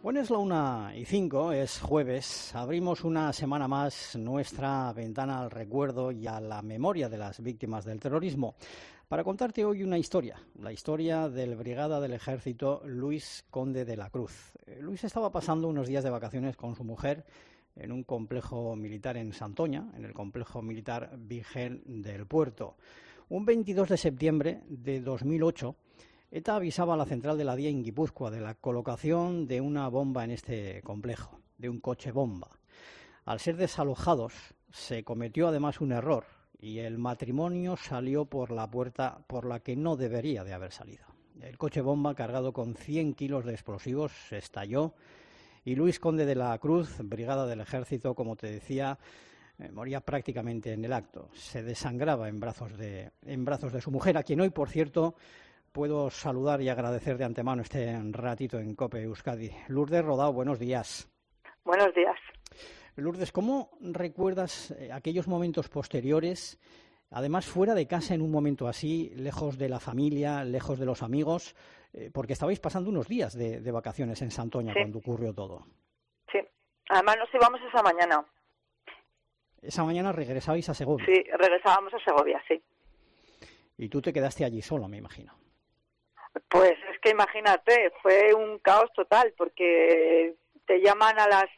Bueno, es la 1:05, es jueves. Abrimos una semana más nuestra ventana al recuerdo y a la memoria de las víctimas del terrorismo para contarte hoy una historia, la historia del brigada del ejército Luis Conde de la Cruz. Luis estaba pasando unos días de vacaciones con su mujer en un complejo militar en Santoña, en el complejo militar Virgen del Puerto. Un 22 de septiembre de 2008, ETA avisaba a la central de la DIA en Guipúzcoa de la colocación de una bomba en este complejo, de un coche bomba. Al ser desalojados, se cometió además un error y el matrimonio salió por la puerta por la que no debería de haber salido. El coche bomba, cargado con 100 kilos de explosivos, se estalló y Luis Conde de la Cruz, brigada del ejército, como te decía, moría prácticamente en el acto. Se desangraba en brazos de su mujer, a quien hoy, por cierto, puedo saludar y agradecer de antemano este ratito en COPE Euskadi. Lourdes Rodao, buenos días. Buenos días. Lourdes, ¿cómo recuerdas aquellos momentos posteriores, además fuera de casa en un momento así, lejos de la familia, lejos de los amigos, porque estabais pasando unos días de vacaciones en Santoña cuando ocurrió todo? Sí, además nos íbamos esa mañana. Esa mañana regresabais a Segovia. Sí, regresábamos a Segovia, sí. Y tú te quedaste allí solo, me imagino. Pues es que imagínate, fue un caos total, porque te llaman a la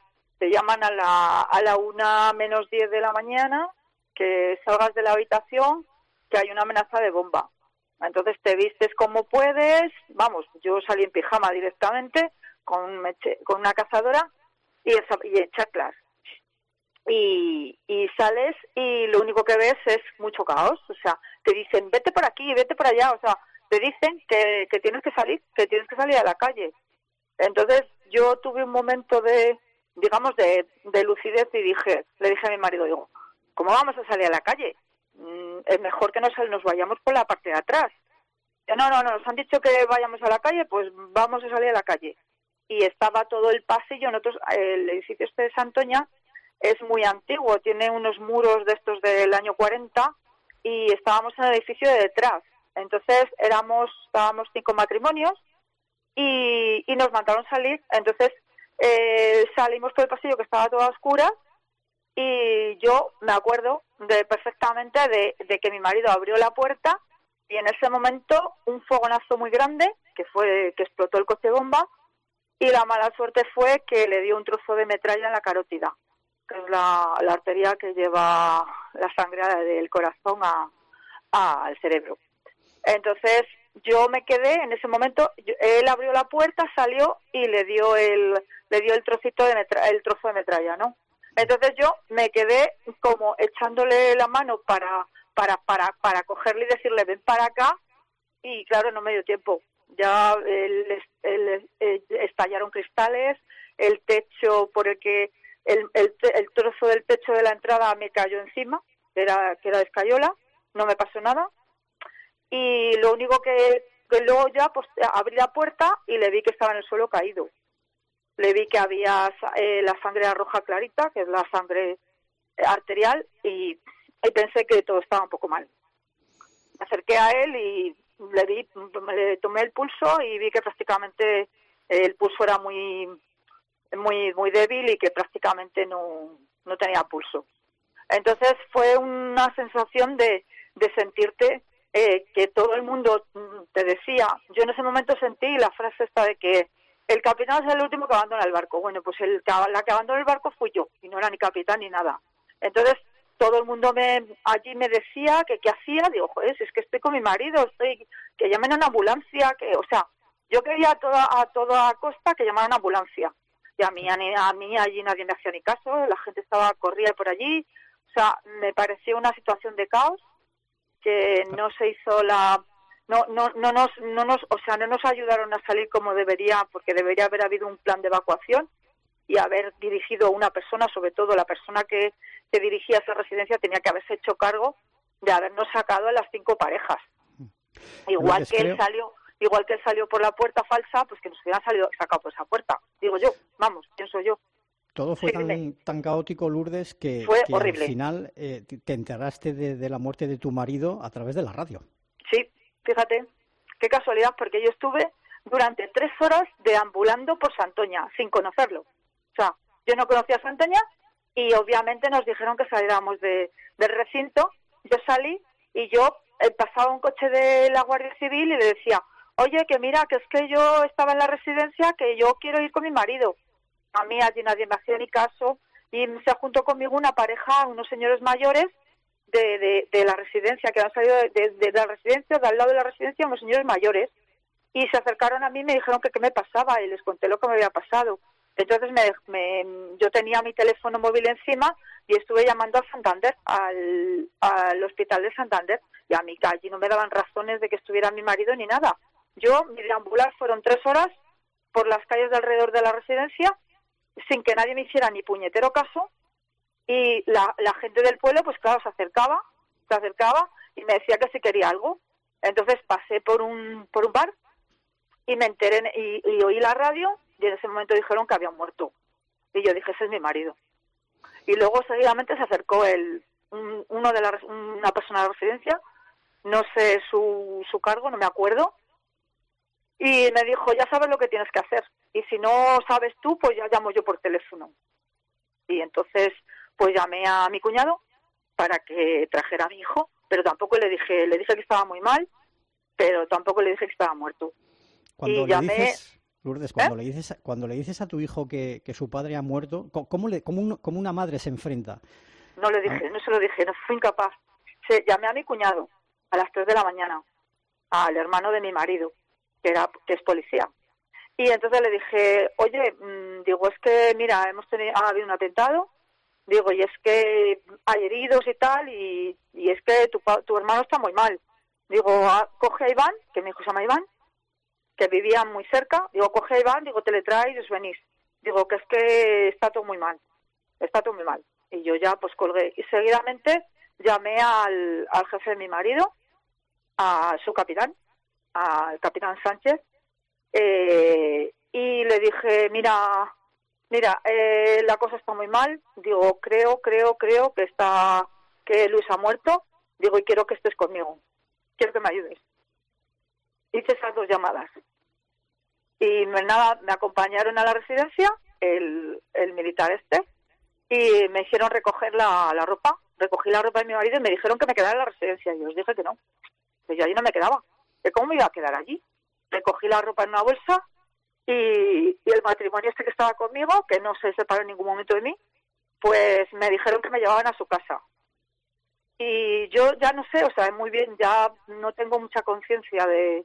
1:10 de la mañana, que salgas de la habitación, que hay una amenaza de bomba. Entonces te vistes como puedes, vamos, yo salí en pijama directamente, con una cazadora y en chaclas. Y sales y lo único que ves es mucho caos, o sea, te dicen vete por aquí, vete por allá, o sea, te dicen que tienes que salir a la calle. Entonces yo tuve un momento de lucidez y le dije a mi marido, digo, ¿cómo vamos a salir a la calle? Es mejor que nos vayamos por la parte de atrás. No, nos han dicho que vayamos a la calle, pues vamos a salir a la calle. Y estaba todo el pasillo, el edificio este de Santoña es muy antiguo, tiene unos muros de estos del año 40 y estábamos en el edificio de detrás. Entonces estábamos 5 matrimonios y nos mandaron salir. Entonces salimos por el pasillo que estaba todo a oscuras y yo me acuerdo perfectamente de que mi marido abrió la puerta y en ese momento un fogonazo muy grande que explotó el coche bomba y la mala suerte fue que le dio un trozo de metralla en la carótida, que es la arteria que lleva la sangre del corazón al cerebro. Entonces yo me quedé en ese momento, él abrió la puerta, salió y le dio el trozo de metralla, ¿no? Entonces yo me quedé como echándole la mano para cogerle y decirle ven para acá y claro, no me dio tiempo. Ya estallaron cristales, el techo por el que el trozo del techo de la entrada me cayó encima, que era de escayola, no me pasó nada. Y lo único que luego ya pues abrí la puerta y le vi que estaba en el suelo caído. Le vi que había la sangre roja clarita, que es la sangre arterial, y pensé que todo estaba un poco mal. Me acerqué a él y le tomé el pulso y vi que prácticamente el pulso era muy muy muy débil y que prácticamente no tenía pulso. Entonces fue una sensación de sentirte que todo el mundo te decía. Yo en ese momento sentí la frase esta de que el capitán es el último que abandona el barco. Bueno, pues la que abandonó el barco fui yo y no era ni capitán ni nada. Entonces todo el mundo allí me decía que qué hacía. Digo, joder, si es que estoy con mi marido, que llamen a una ambulancia, yo quería a toda costa que llamaran a una ambulancia. Y a mí allí nadie me hacía ni caso, la gente corría por allí. O sea, me pareció una situación de caos que no se hizo no nos ayudaron a salir como debería, porque debería haber habido un plan de evacuación y haber dirigido una persona, sobre todo la persona que dirigía esa residencia tenía que haberse hecho cargo de habernos sacado a las 5 parejas. Igual que él salió por la puerta falsa, pues que nos hubieran sacado por esa puerta. Digo yo, pienso yo. Todo fue tan caótico, Lourdes, que al final te enteraste de la muerte de tu marido a través de la radio. Sí, fíjate, qué casualidad, porque yo estuve durante 3 horas deambulando por Santoña, sin conocerlo. O sea, yo no conocía Santoña y obviamente nos dijeron que saliéramos del recinto. Yo salí y yo pasaba un coche de la Guardia Civil y le decía, oye, que mira, que es que yo estaba en la residencia, que yo quiero ir con mi marido. A mí allí nadie me hacía ni caso y se juntó conmigo una pareja, unos señores mayores de la residencia, que han salido de la residencia, de al lado de la residencia, unos señores mayores, y se acercaron a mí y me dijeron que qué me pasaba y les conté lo que me había pasado. Entonces yo tenía mi teléfono móvil encima y estuve llamando a Santander, al hospital de Santander, y a mí allí no me daban razones de que estuviera mi marido ni nada. Yo, mi deambular fueron 3 horas por las calles de alrededor de la residencia sin que nadie me hiciera ni puñetero caso, y la gente del pueblo, pues claro, se acercaba y me decía que si quería algo. Entonces pasé por un bar y me enteré y oí la radio y en ese momento dijeron que había muerto. Y yo dije, ese es mi marido. Y luego seguidamente se acercó una persona de la residencia, no sé su cargo, no me acuerdo, y me dijo, ya sabes lo que tienes que hacer. Y si no sabes tú, pues ya llamo yo por teléfono. Y entonces, pues llamé a mi cuñado para que trajera a mi hijo, pero tampoco le dije que estaba muy mal, pero tampoco le dije que estaba muerto. Cuando le dices, Lourdes, cuando le dices a tu hijo que su padre ha muerto, ¿cómo una madre se enfrenta? No le dije, no se lo dije, no fui incapaz. Llamé a mi cuñado a las 3 de la mañana, al hermano de mi marido, que es policía. Y entonces le dije, oye, digo, es que, mira, ha habido un atentado, digo, y es que hay heridos y tal, y es que tu hermano está muy mal. Digo, coge a Iván, que mi hijo se llama Iván, que vivía muy cerca, digo, coge a Iván, digo, te le traes y os venís. Digo, que es que está todo muy mal. Y yo ya, pues, colgué. Y seguidamente llamé al jefe de mi marido, a su capitán, al capitán Sánchez, y le dije, mira, la cosa está muy mal, digo, creo que Luis ha muerto, digo, y quiero que estés conmigo, quiero que me ayudes. Hice esas 2 llamadas y me acompañaron a la residencia el militar y me hicieron recoger la ropa. Recogí la ropa de mi marido y me dijeron que me quedara en la residencia. Yo les dije que no, que yo allí no me quedaba, que cómo me iba a quedar allí. Recogí la ropa en una bolsa y el matrimonio que estaba conmigo, que no se separó en ningún momento de mí, pues me dijeron que me llevaban a su casa. Y yo ya no sé, o sea, muy bien, ya no tengo mucha conciencia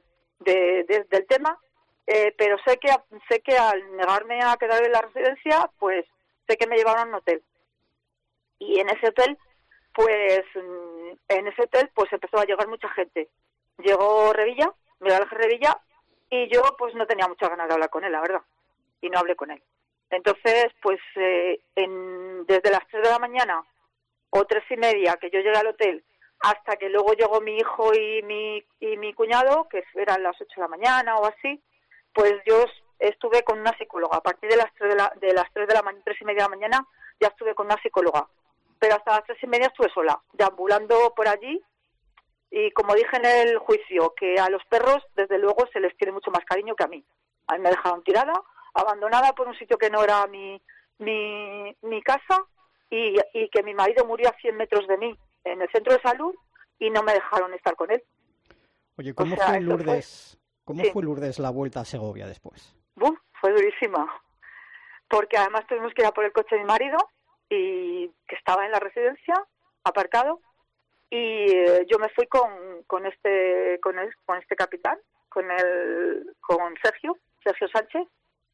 del tema, pero sé que al negarme a quedar en la residencia, pues sé que me llevaron a un hotel. Y en ese hotel, pues empezó a llegar mucha gente. Llegó Miguel Ángel Revilla, y yo pues no tenía muchas ganas de hablar con él, la verdad, y no hablé con él. Entonces, pues desde las 3 de la mañana o 3:30 que yo llegué al hotel hasta que luego llegó mi hijo y mi cuñado, que eran las 8 de la mañana o así, pues yo estuve con una psicóloga. A partir de las 3:30 de la mañana ya estuve con una psicóloga, pero hasta las 3:30 estuve sola, deambulando por allí. Y como dije en el juicio, que a los perros, desde luego, se les tiene mucho más cariño que a mí. A mí me dejaron tirada, abandonada por un sitio que no era mi casa, y que mi marido murió a 100 metros de mí, en el centro de salud, y no me dejaron estar con él. Oye, ¿cómo fue Lourdes? ¿Cómo fue Lourdes la vuelta a Segovia después? Fue durísima, porque además tuvimos que ir a por el coche de mi marido, y que estaba en la residencia, aparcado, y yo me fui con este capitán, con Sergio Sánchez,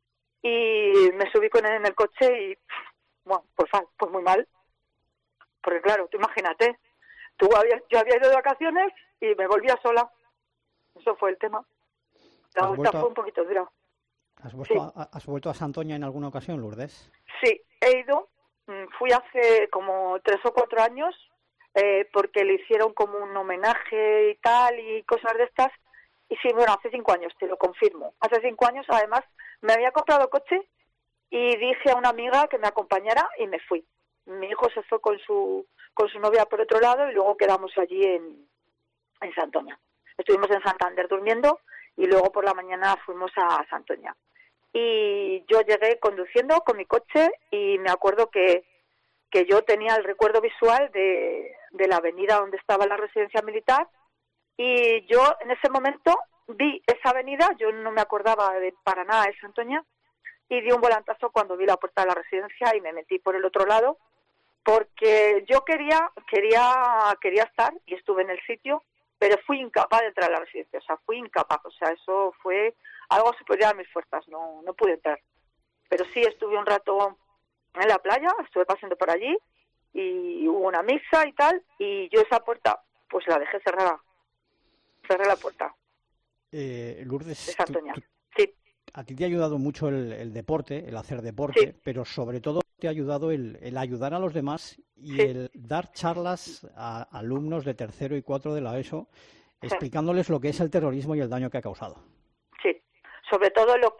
y me subí con él en el coche y, bueno, pues muy mal, porque claro, tú imagínate, yo había ido de vacaciones y me volvía sola, eso fue el tema. La vuelta fue un poquito dura. ¿Has vuelto a Santoña en alguna ocasión, Lourdes? Sí, he ido, fui hace como 3 o 4 años, porque le hicieron como un homenaje y tal, y cosas de estas. Y sí, bueno, hace 5 años, te lo confirmo. Hace 5 años, además, me había comprado coche y dije a una amiga que me acompañara y me fui. Mi hijo se fue con su novia por otro lado y luego quedamos allí en Santoña. Estuvimos en Santander durmiendo y luego por la mañana fuimos a Santoña. Y yo llegué conduciendo con mi coche y me acuerdo que yo tenía el recuerdo visual de la avenida donde estaba la residencia militar, y yo en ese momento vi esa avenida, yo no me acordaba para nada de Santoña, y di un volantazo cuando vi la puerta de la residencia y me metí por el otro lado, porque yo quería estar, y estuve en el sitio, pero fui incapaz de entrar a la residencia, o sea, fui incapaz, o sea, eso fue algo superior a mis fuerzas, no pude entrar. Pero sí estuve un rato en la playa, estuve paseando por allí, y hubo una misa y tal, y yo esa puerta, pues la dejé cerrada, cerré la puerta. Lourdes, de Santoña. Sí. A ti te ha ayudado mucho el deporte, el hacer deporte, Sí. pero sobre todo te ha ayudado el ayudar a los demás y Sí. el dar charlas a alumnos de tercero y cuarto de la ESO, explicándoles lo que es el terrorismo y el daño que ha causado. Sí, sobre todo lo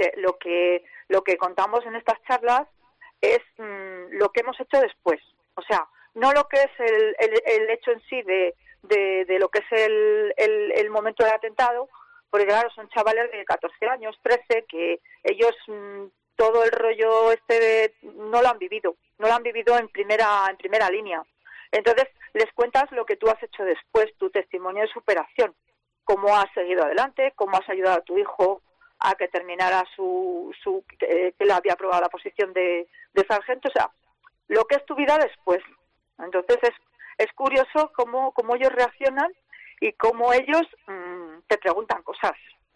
que contamos en estas charlas es lo que hemos hecho después. O sea, no lo que es el hecho en sí de lo que es el momento del atentado, porque claro, son chavales de 14 años, 13, que ellos todo el rollo no lo han vivido en primera línea. Entonces, les cuentas lo que tú has hecho después, tu testimonio de superación, cómo has seguido adelante, cómo has ayudado a tu hijo a que terminara que le había aprobado la posición de sargento, o sea, lo que es tu vida después. Entonces es curioso cómo ellos reaccionan y cómo ellos te preguntan cosas.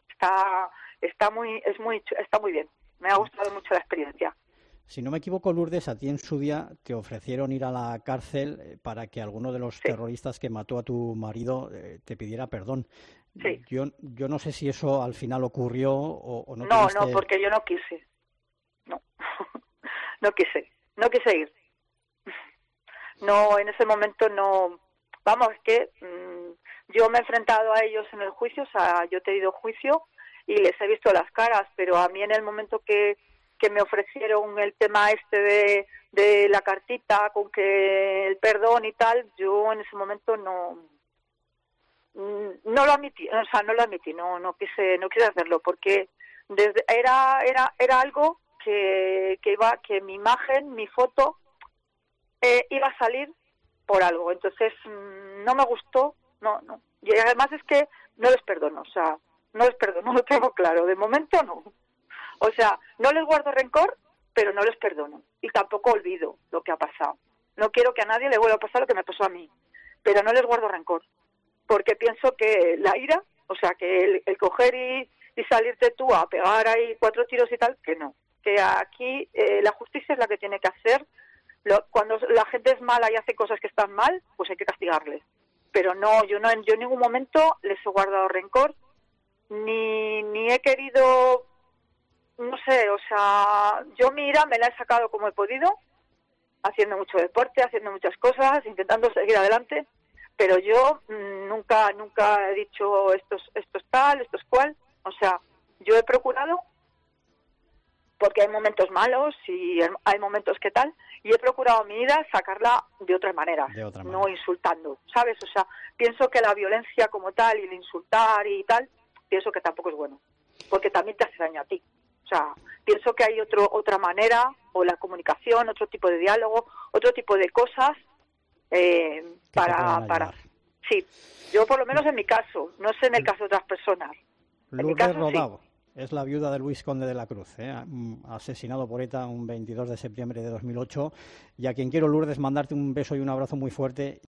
Está muy bien. Me ha gustado mucho la experiencia. Si no me equivoco, Lourdes, a ti en su día te ofrecieron ir a la cárcel para que alguno de los terroristas que mató a tu marido te pidiera perdón. Sí. Yo no sé si eso al final ocurrió o no. No, porque yo no quise. No, no quise ir. No, en ese momento no. Vamos, es que yo me he enfrentado a ellos en el juicio, o sea, yo he tenido juicio y les he visto las caras, pero a mí en el momento que me ofrecieron el tema de la cartita con que el perdón y tal, yo en ese momento no lo admití, o sea, no quise hacerlo, porque era algo que mi imagen, mi foto iba a salir por algo, entonces no me gustó, no, y además es que no les perdono, o sea, no les perdono, lo tengo claro, de momento no. O sea, no les guardo rencor, pero no les perdono. Y tampoco olvido lo que ha pasado. No quiero que a nadie le vuelva a pasar lo que me pasó a mí. Pero no les guardo rencor. Porque pienso que la ira, o sea, que el coger y salirte tú a pegar ahí 4 tiros y tal, que no. Que aquí la justicia es la que tiene que hacer. Cuando la gente es mala y hace cosas que están mal, pues hay que castigarles. Pero no, yo en ningún momento les he guardado rencor, ni he querido... No sé, o sea, yo mi ira me la he sacado como he podido, haciendo mucho deporte, haciendo muchas cosas, intentando seguir adelante, pero yo nunca he dicho esto es tal, esto es cual. O sea, yo he procurado, porque hay momentos malos y hay momentos que tal, y he procurado mi ira sacarla de otra manera, no insultando, ¿sabes? O sea, pienso que la violencia como tal y el insultar y tal, pienso que tampoco es bueno, porque también te hace daño a ti. O sea, pienso que hay otra manera, o la comunicación, otro tipo de diálogo, otro tipo de cosas para... Sí, yo por lo menos en mi caso, no sé en el caso de otras personas. Lourdes Rodao es la viuda de Luis Conde de la Cruz, asesinado por ETA un 22 de septiembre de 2008, y a quien quiero, Lourdes, mandarte un beso y un abrazo muy fuerte.